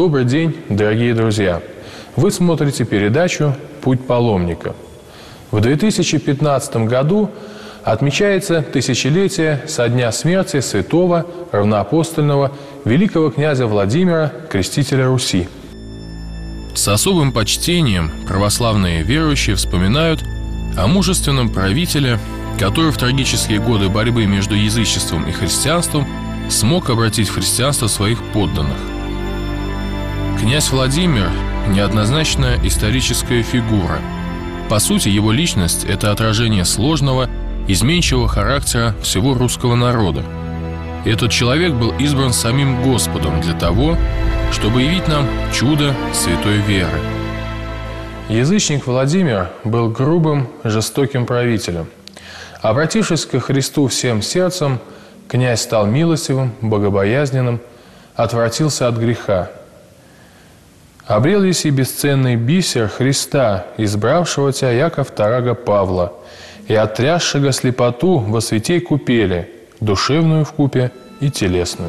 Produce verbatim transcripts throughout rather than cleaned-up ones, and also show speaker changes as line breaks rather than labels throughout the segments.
Добрый день, дорогие друзья! Вы смотрите передачу «Путь паломника». В две тысячи пятнадцатом году отмечается тысячелетие со дня смерти святого равноапостольного великого князя Владимира, крестителя Руси. С особым почтением православные верующие вспоминают о мужественном правителе, который в трагические годы борьбы между язычеством и христианством смог обратить в христианство своих подданных. Князь Владимир – неоднозначная историческая фигура. По сути, его личность – это отражение сложного, изменчивого характера всего русского народа. Этот человек был избран самим Господом для того, чтобы явить нам чудо святой веры. Язычник Владимир был грубым, жестоким правителем. Обратившись ко Христу всем сердцем, князь стал милостивым, богобоязненным, отвратился от греха. «Обрел еси бесценный бисер Христа, избравшего тебя, яко вторага Павла, и оттрясшего слепоту во святей купели, душевную вкупе и телесную».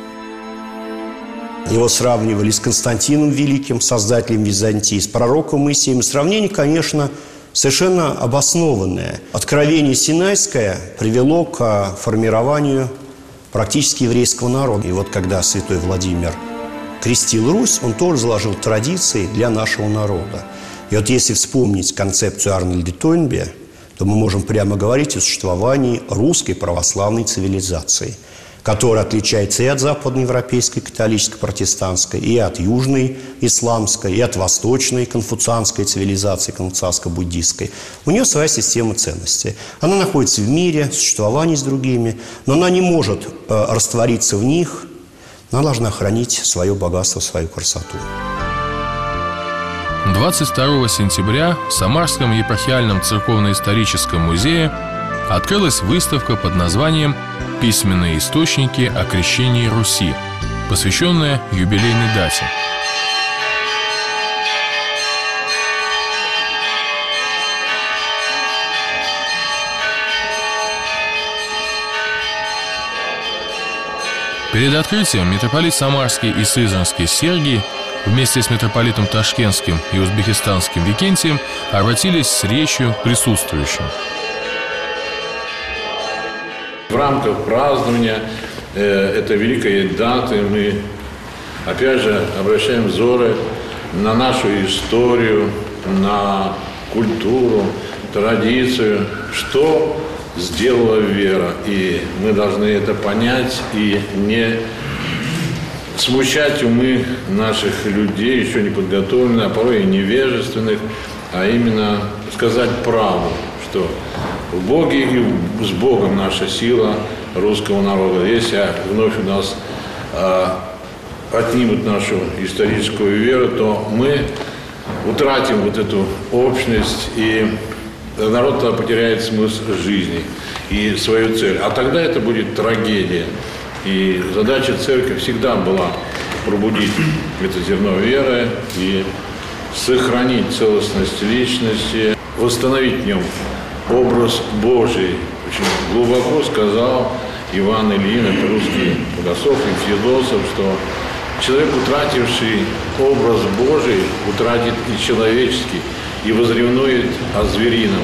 Его сравнивали с Константином Великим, создателем Византии, с пророком Моисеем. Сравнение, конечно, совершенно обоснованное. Откровение Синайское привело к формированию практически еврейского народа. И вот когда святой Владимир крестил Русь, он тоже заложил традиции для нашего народа. И вот если вспомнить концепцию Арнольда Тойнби, то мы можем прямо говорить о существовании русской православной цивилизации, которая отличается и от западноевропейской католической протестантской, и от южной исламской, и от восточной конфуцианской цивилизации, конфуцианско-буддистской. У нее своя система ценностей. Она находится в мире, в существовании с другими, но она не может э, раствориться в них. Она должна хранить свое богатство, свою красоту.
двадцать второго сентября в Самарском епархиальном церковно-историческом музее открылась выставка под названием «Письменные источники о крещении Руси», посвященная юбилейной дате. Перед открытием митрополит Самарский и Сызранский Сергий вместе с митрополитом Ташкентским и узбекистанским Викентием обратились с речью к присутствующим.
В рамках празднования э, этой великой даты мы, опять же, обращаем взоры на нашу историю, на культуру, традицию, что сделала вера. И мы должны это понять и не смущать умы наших людей, еще не подготовленных, а порой и невежественных, а именно сказать правду, что в Боге и с Богом наша сила русского народа. Если вновь у нас э, отнимут нашу историческую веру, то мы утратим вот эту общность, и народ тогда потеряет смысл жизни и свою цель. А тогда это будет трагедия. И задача церкви всегда была пробудить это зерно веры и сохранить целостность личности, восстановить в нем образ Божий. Очень глубоко сказал Иван Ильин, это русский богослов и философ, что человек, утративший образ Божий, утратит и человеческий, и возревнует о зверином.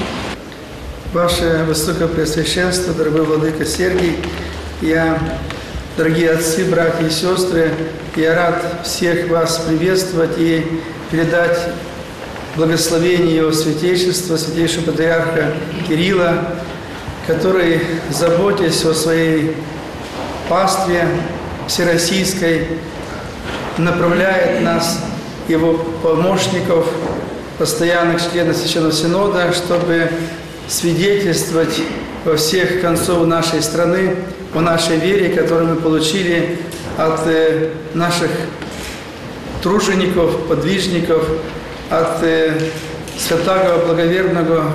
Ваше Высокопреосвященство, дорогой владыка Сергий, я, дорогие отцы, братья и сестры, я рад всех вас приветствовать и передать благословение Его Святейшества, Святейшего Патриарха Кирилла, который, заботясь о своей пастве всероссийской, направляет нас, его помощников, постоянных членов Священного Синода, чтобы свидетельствовать во всех концов нашей страны о нашей вере, которую мы получили от наших тружеников, подвижников, от святаго благоверного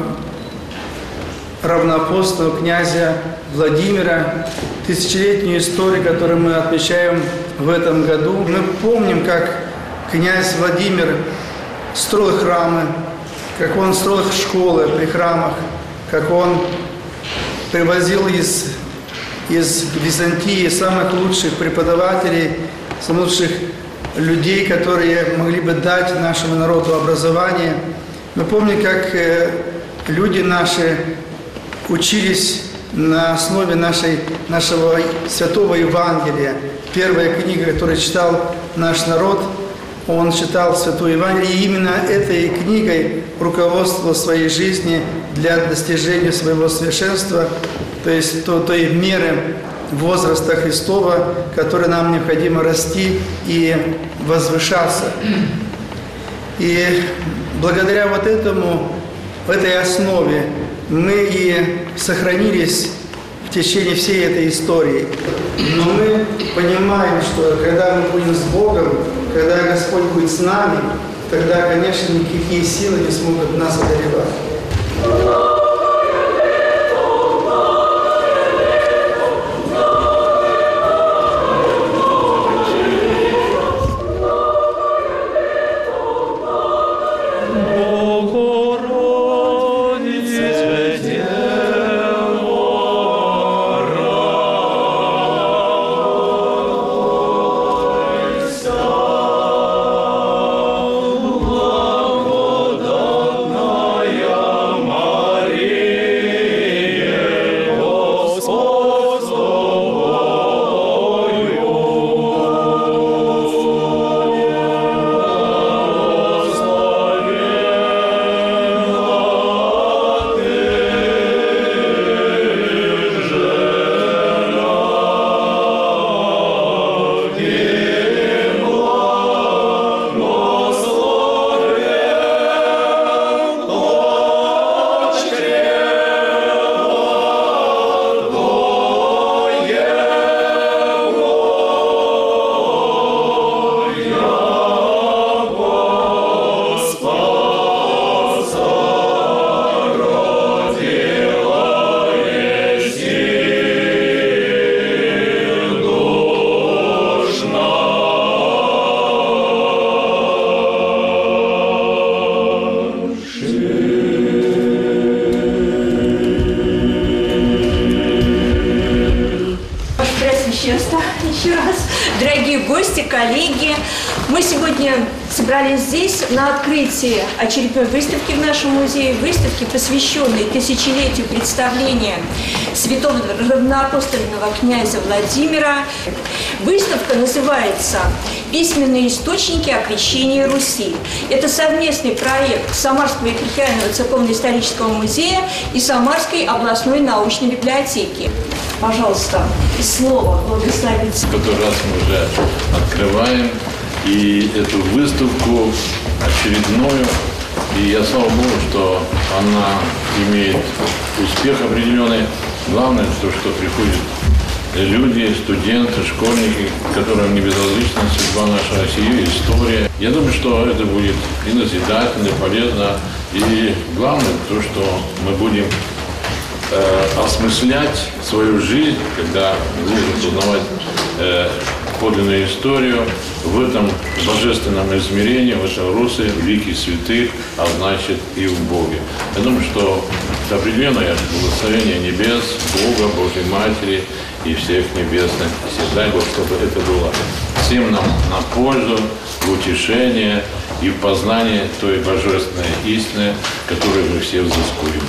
равноапостольного князя Владимира, тысячелетнюю историю, которую мы отмечаем в этом году. Мы помним, как князь Владимир строил храмы, как он строил школы при храмах, как он привозил из, из Византии самых лучших преподавателей, самых лучших людей, которые могли бы дать нашему народу образование. Мы помним, как люди наши учились на основе нашей, нашего святого Евангелия. Первая книга, которую читал наш народ, он читал Святое Евангелие, и именно этой книгой руководствовал своей жизни для достижения своего совершенства, то есть то, той меры возраста Христова, которой нам необходимо расти и возвышаться. И благодаря вот этому, этой основе, мы и сохранились в течение всей этой истории. Но мы понимаем, что когда мы будем с Богом, когда Господь будет с нами, тогда, конечно, никакие силы не смогут нас одолевать.
Еще раз, дорогие гости, коллеги, мы сегодня собрались здесь на открытии очередной выставки в нашем музее, выставки, посвященной тысячелетию представления святого равноапостольного князя Владимира. Выставка называется «Письменные источники о крещении Руси». Это совместный проект Самарского епархиального церковно-исторического музея и Самарской областной научной библиотеки. Пожалуйста, слово благословите.
В который раз мы уже открываем и эту выставку очередную. И я слава Богу, что она имеет успех определенный. Главное, то, что приходят люди, студенты, школьники, которым не безразлична судьба нашей России, история. Я думаю, что это будет и назидательно, и полезно. И главное, то, что мы будем э, осмыслять свою жизнь, когда будем узнавать э, подлинную историю в этом божественном измерении, в этом русле великих святых, а значит и в Боге. Я думаю, что это определенное благословение небес, Бога, Божьей Матери и всех небесных. И дай Бог, чтобы это было всем нам на пользу, в утешение и в познание той божественной истины, которую мы все взыскуем.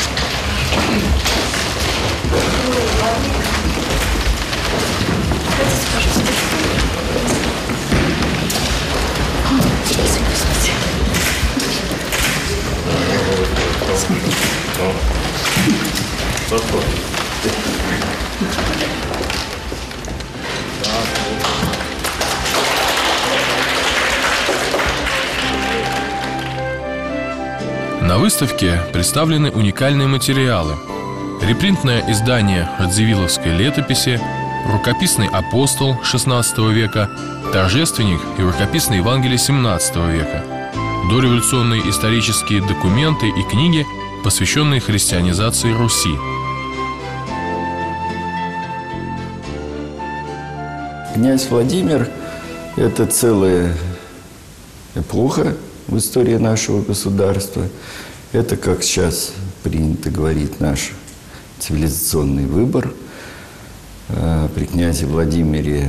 На выставке представлены уникальные материалы. Репринтное издание радзивилловской летописи, рукописный апостол шестнадцатого века, торжественник и рукописный Евангелие семнадцатого века, дореволюционные исторические документы и книги, посвященные христианизации Руси.
Князь Владимир – это целая эпоха в истории нашего государства. Это, как сейчас принято говорить, наш цивилизационный выбор. При князе Владимире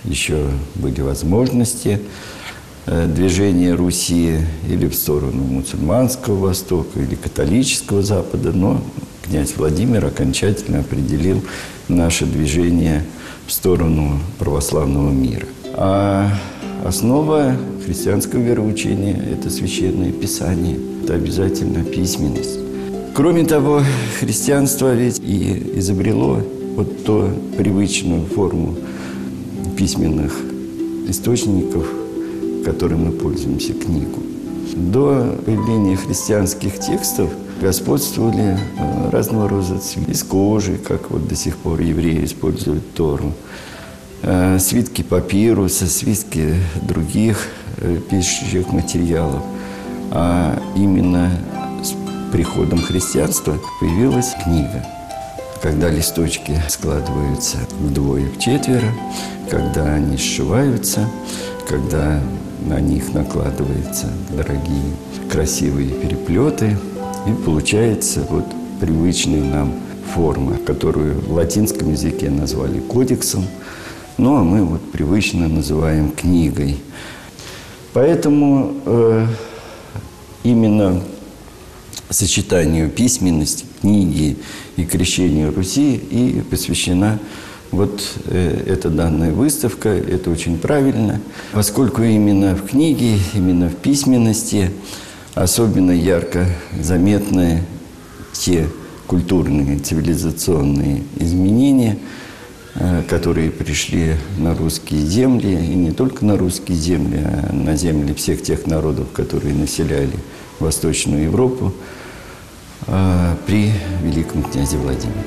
еще были возможности движения Руси или в сторону мусульманского Востока, или католического Запада, но князь Владимир окончательно определил наше движение в сторону православного мира. А основа христианского вероучения – это священное писание, это обязательно письменность. Кроме того, христианство ведь и изобрело вот ту привычную форму письменных источников, которым мы пользуемся, книгу. До появления христианских текстов господствовали разного рода цветы из кожи, как вот до сих пор евреи используют Тору, свитки папируса, свитки других пишущих материалов. А именно с приходом христианства появилась книга, когда листочки складываются вдвое, вчетверо, когда они сшиваются, когда на них накладываются дорогие красивые переплеты, и получается вот привычная нам форма, которую в латинском языке назвали кодексом, ну а мы вот привычно называем книгой. Поэтому э, именно сочетанию письменности, книги и крещению Руси и посвящена вот э, эта данная выставка. Это очень правильно, поскольку именно в книге, именно в письменности особенно ярко заметны те культурные, цивилизационные изменения, э, которые пришли на русские земли, и не только на русские земли, а на земли всех тех народов, которые населяли Восточную Европу э, при великом князе Владимире.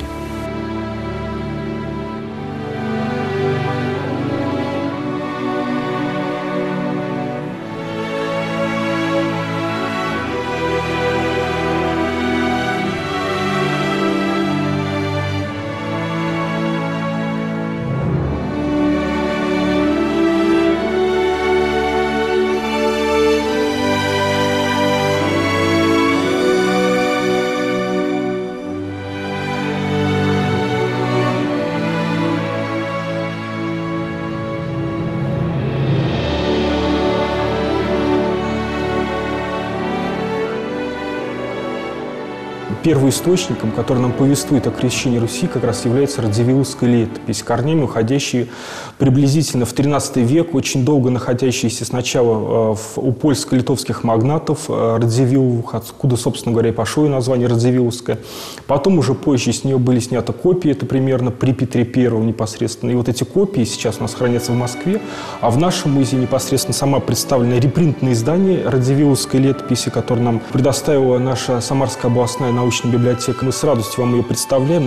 Первоисточником, который нам повествует о крещении Руси, как раз является Радзивилловская летопись, корнями уходящие приблизительно в тринадцатый век, очень долго находящиеся сначала в, у польско-литовских магнатов Радзивилловых, откуда, собственно говоря, и пошло и название Радзивилловская. Потом уже позже с нее были сняты копии, это примерно при Петре Первом непосредственно. И вот эти копии сейчас у нас хранятся в Москве, а в нашем музее непосредственно сама представлена репринтное издание Радзивилловской летописи, которое нам предоставила наша Самарская областная научная библиотека. Мы с радостью вам ее представляем.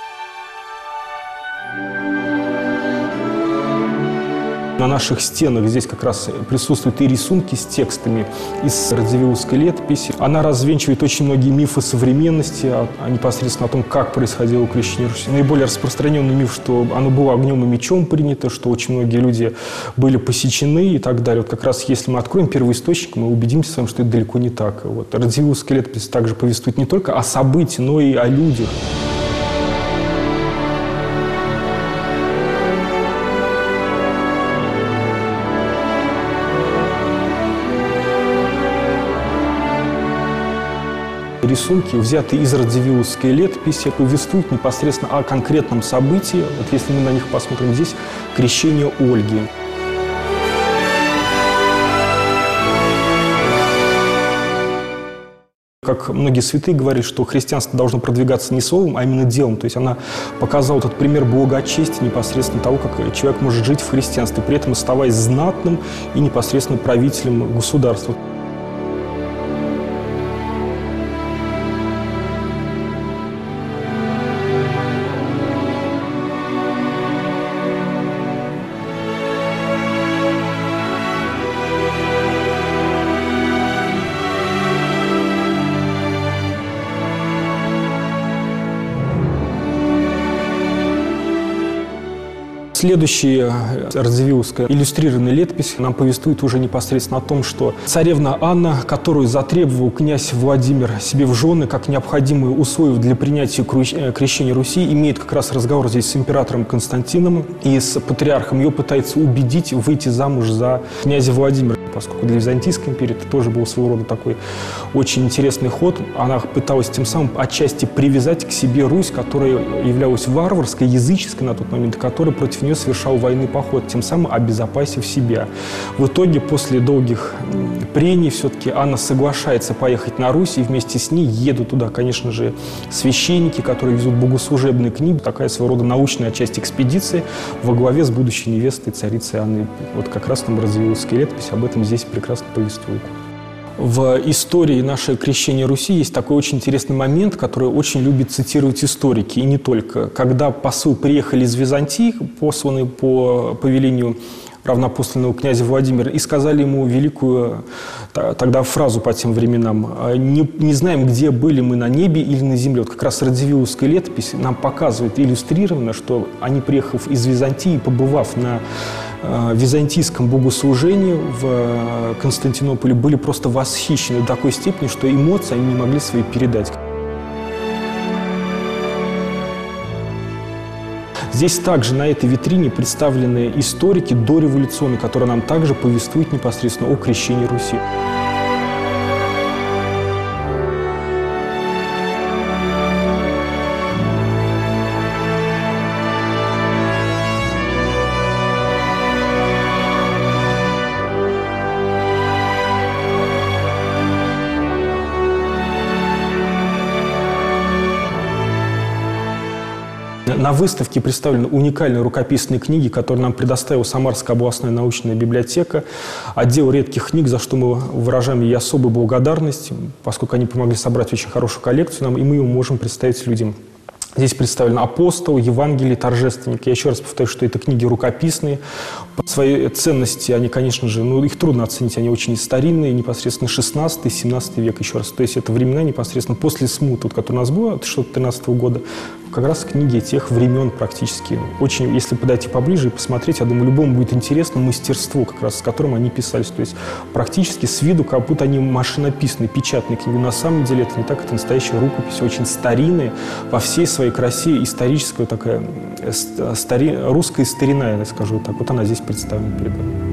На наших стенах здесь как раз присутствуют и рисунки с текстами из Радзивилловской летописи. Она развенчивает очень многие мифы современности, а, а непосредственно о том, как происходило крещение Руси. Наиболее распространенный миф, что оно было огнем и мечом принято, что очень многие люди были посечены и так далее. Вот как раз если мы откроем первоисточник, мы убедимся с вами, что это далеко не так. Вот. Радзивилловская летопись также повествует не только о событиях, но и о людях. Рисунки, взятые из Радзивилловской летописи, повествуют непосредственно о конкретном событии. Вот если мы на них посмотрим, здесь крещение Ольги. Как многие святые говорят, что христианство должно продвигаться не словом, а именно делом. То есть она показала этот пример благочестия, непосредственно того, как человек может жить в христианстве, при этом оставаясь знатным и непосредственно правителем государства. Следующая радзивилловская иллюстрированная летопись нам повествует уже непосредственно о том, что царевна Анна, которую затребовал князь Владимир себе в жены как необходимые условия для принятия крещения Руси, имеет как раз разговор здесь с императором Константином и с патриархом. Ее пытается убедить выйти замуж за князя Владимира, поскольку для Византийской империи это тоже был своего рода такой очень интересный ход. Она пыталась тем самым отчасти привязать к себе Русь, которая являлась варварской, языческой на тот момент, которая против нее совершал военный поход, тем самым обезопасив себя. В итоге, после долгих прений, все-таки Анна соглашается поехать на Русь, и вместе с ней едут туда, конечно же, священники, которые везут богослужебные книги, такая своего рода научная часть экспедиции во главе с будущей невестой царицы Анны. Вот как раз там радзивилловская летопись об этом здесь прекрасно повествует. В истории нашего крещения Руси есть такой очень интересный момент, который очень любят цитировать историки, и не только. Когда послы приехали из Византии, посланные по повелению равноапостольного князя Владимира, и сказали ему великую тогда фразу по тем временам: «Не, не знаем, где были мы, на небе или на земле». Вот как раз радзивилловская летопись нам показывает иллюстрированно, что они, приехав из Византии, побывав на византийском богослужении в Константинополе, были просто восхищены до такой степени, что эмоции они не могли свои передать. Здесь также на этой витрине представлены историки дореволюционные, которые нам также повествуют непосредственно о крещении Руси. На выставке представлены уникальные рукописные книги, которые нам предоставила Самарская областная научная библиотека, отдел редких книг, за что мы выражаем ей особую благодарность, поскольку они помогли собрать очень хорошую коллекцию нам, и мы ее можем представить людям. Здесь представлен апостол, Евангелие, торжественник. Я еще раз повторю, что это книги рукописные. По своей ценности они, конечно же, ну, их трудно оценить, они очень старинные, непосредственно шестнадцатый — семнадцатый век, еще раз. То есть это времена непосредственно после смуты, вот, которая у нас была, тысяча шестьсот тринадцатого года, как раз книги тех времен практически. Очень, если подойти поближе и посмотреть, я думаю, любому будет интересно мастерство, как раз с которым они писались. То есть практически с виду, как будто они машинописные, печатные книги. На самом деле это не так, это настоящая рукопись, очень старинная, во всей своей красе, историческая такая, стари, русская старина, я скажу так. Вот она здесь представлена перед вами.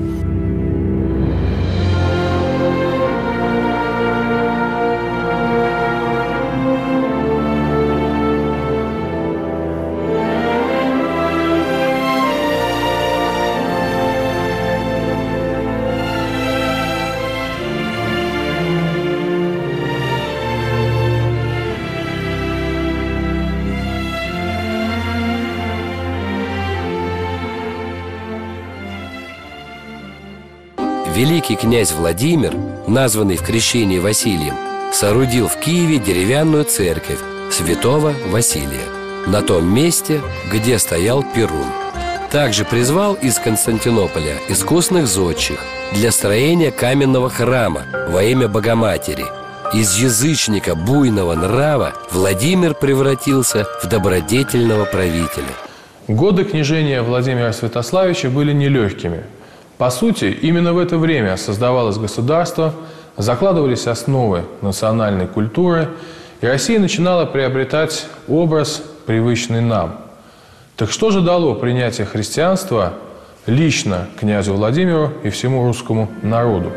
Великий князь Владимир, названный в крещении Василием, соорудил в Киеве деревянную церковь святого Василия на том месте, где стоял Перун. Также призвал из Константинополя искусных зодчих для строения каменного храма во имя Богоматери. Из язычника буйного нрава Владимир превратился в добродетельного правителя.
Годы княжения Владимира Святославича были нелегкими. По сути, именно в это время создавалось государство, закладывались основы национальной культуры, и Россия начинала приобретать образ, привычный нам. Так что же дало принятие христианства лично князю Владимиру и всему русскому народу?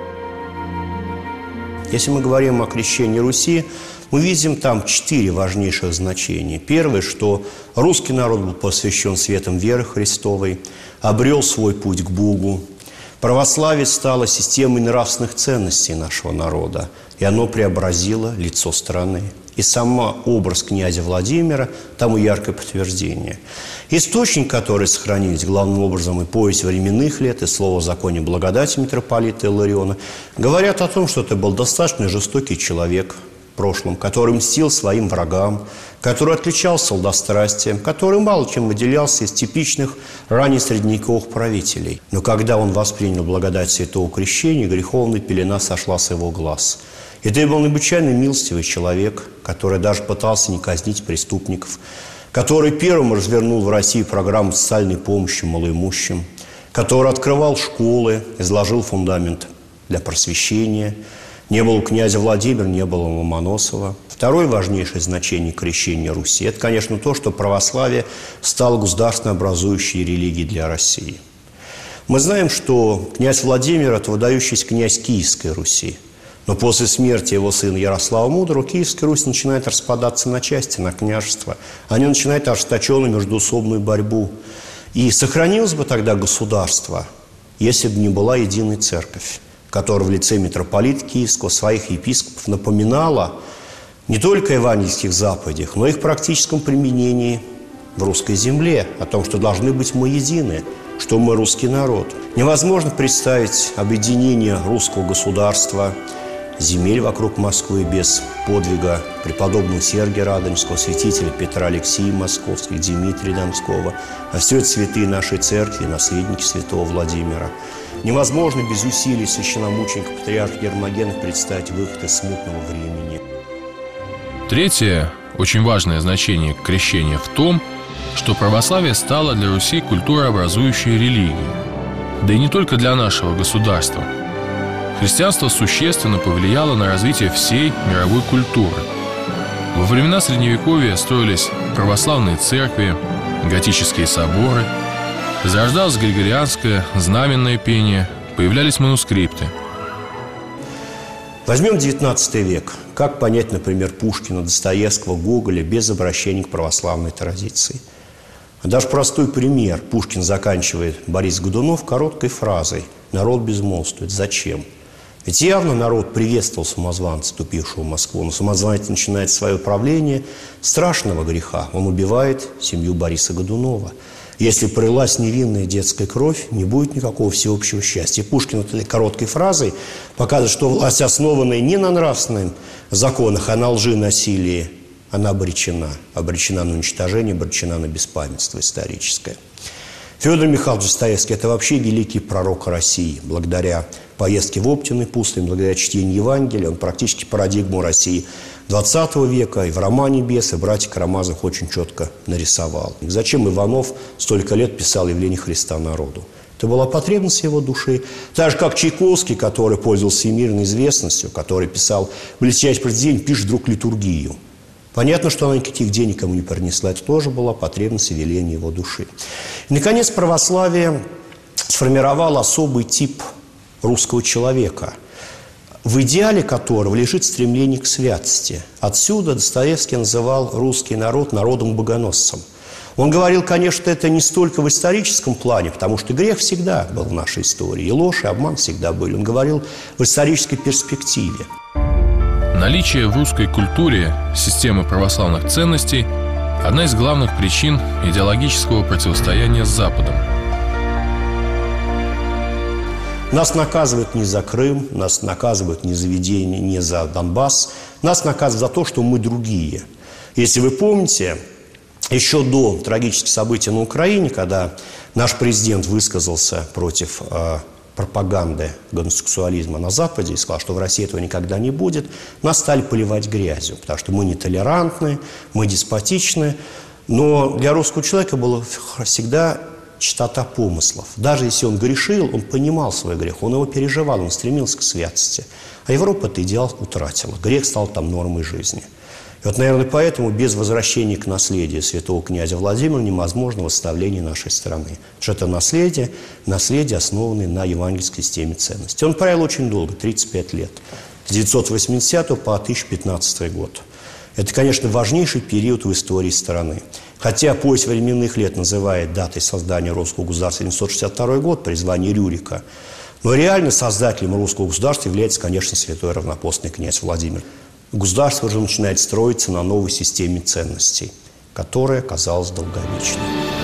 Если мы говорим о крещении Руси, мы видим там четыре важнейших значения. Первое, что русский народ был посвящен светом веры Христовой, обрел свой путь к Богу. Православие стало системой нравственных ценностей нашего народа, и оно преобразило лицо страны. И сам образ князя Владимира тому яркое подтверждение. Источник, который сохранились главным образом и повесть временных лет, и слово о законе благодати митрополита Иллариона, говорят о том, что это был достаточно жестокий человек в прошлом, который мстил своим врагам, который отличался сладострастием, который мало чем выделялся из типичных раннесредневековых правителей. Но когда он воспринял благодать святого крещения, греховная пелена сошла с его глаз. И это был необычайно милостивый человек, который даже пытался не казнить преступников, который первым развернул в России программу социальной помощи малоимущим, который открывал школы, изложил фундамент для просвещения. Не было у князя Владимира, не было у Ломоносова. Второе важнейшее значение крещения Руси – это, конечно, то, что православие стало государственно образующей религией для России. Мы знаем, что князь Владимир – это выдающийся князь Киевской Руси. Но после смерти его сына Ярослава Мудрого Киевская Русь начинает распадаться на части, на княжества. Они начинают ожесточенную междоусобную борьбу. И сохранилось бы тогда государство, если бы не была единая церковь, которая в лице митрополита Киевского своих епископов напоминала не только о евангельских заповедях, но и их практическом применении в русской земле, о том, что должны быть мы едины, что мы русский народ. Невозможно представить объединение русского государства, земель вокруг Москвы без подвига преподобного Сергия Радонежского, святителя Петра Алексея Московского, Дмитрия Донского. А все это святые нашей церкви, наследники святого Владимира. Невозможно без усилий священномученика патриарха Гермогена представить выход из смутного времени.
Третье, очень важное значение крещения в том, что православие стало для Руси культурообразующей религией. Да и не только для нашего государства. Христианство существенно повлияло на развитие всей мировой культуры. Во времена Средневековья строились православные церкви, готические соборы, зарождалось григорианское знаменное пение, появлялись манускрипты.
Возьмем девятнадцатый век. Как понять, например, Пушкина, Достоевского, Гоголя без обращения к православной традиции? Даже простой пример. Пушкин заканчивает Борис Годунов короткой фразой: «Народ безмолвствует». Зачем? Ведь явно народ приветствовал самозванца, вступившего в Москву. Но самозванец начинает свое правление страшного греха. Он убивает семью Бориса Годунова. Если пролилась невинная детская кровь, не будет никакого всеобщего счастья. Пушкин этой короткой фразой показывает, что власть, основанная не на нравственных законах, а на лжи, насилии, она обречена. Обречена на уничтожение, обречена на беспамятство историческое. Федор Михайлович Достоевский – это вообще великий пророк России. Благодаря поездке в Оптиной пустыне, благодаря чтению Евангелия, он практически парадигму России двадцатого века и в романе «Бес», и братья Карамазов очень четко нарисовал. И зачем Иванов столько лет писал «Явление Христа народу»? Это была потребность его души. Так же, как Чайковский, который пользовался всемирной известностью, который писал блестящее произведение, пишет вдруг литургию. Понятно, что она никаких денег ему не принесла. Это тоже была потребность и веление его души. И, наконец, православие сформировало особый тип русского человека, в идеале которого лежит стремление к святости. Отсюда Достоевский называл русский народ народом-богоносцем. Он говорил, конечно, это не столько в историческом плане, потому что грех всегда был в нашей истории, и ложь, и обман всегда были. Он говорил в исторической перспективе.
Наличие в русской культуре системы православных ценностей – одна из главных причин идеологического противостояния с Западом.
Нас наказывают не за Крым, нас наказывают не за ведение, не за Донбасс. Нас наказывают за то, что мы другие. Если вы помните, еще до трагических событий на Украине, когда наш президент высказался против э, пропаганды гомосексуализма на Западе и сказал, что в России этого никогда не будет, нас стали поливать грязью, потому что мы нетолерантны, мы деспотичны. Но для русского человека было всегда чистота помыслов. Даже если он грешил, он понимал свой грех, он его переживал, он стремился к святости. А Европа этот идеал утратила. Грех стал там нормой жизни. И вот, наверное, поэтому без возвращения к наследию святого князя Владимира невозможно восстановление нашей страны. Потому что это наследие, наследие, основанное на евангельской системе ценностей. Он правил очень долго, тридцать пять лет. С девятьсот восьмидесятого по тысяча пятнадцатый год. Это, конечно, важнейший период в истории страны. Хотя пояс временных лет называет датой создания русского государства девятьсот шестьдесят второй год, при звании Рюрика. Но реально создателем русского государства является, конечно, святой равнопостный князь Владимир. Государство уже начинает строиться на новой системе ценностей, которая оказалась долговечной.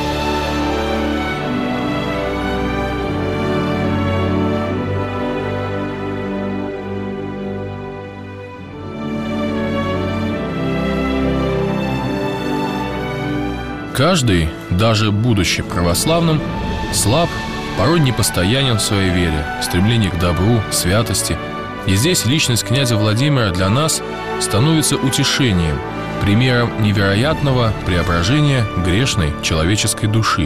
Каждый, даже будучи православным, слаб, порой непостоянен в своей вере, стремлении к добру, святости. И здесь личность князя Владимира для нас становится утешением, примером невероятного преображения грешной человеческой души.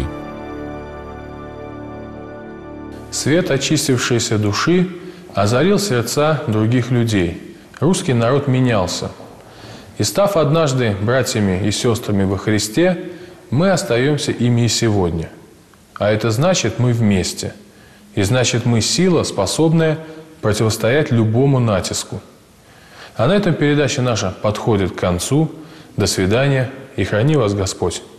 Свет очистившейся души озарил сердца других людей. Русский народ менялся. И став однажды братьями и сестрами во Христе, мы остаемся ими и сегодня. А это значит, мы вместе. И значит, мы сила, способная противостоять любому натиску. А на этом передача наша подходит к концу. До свидания и храни вас Господь.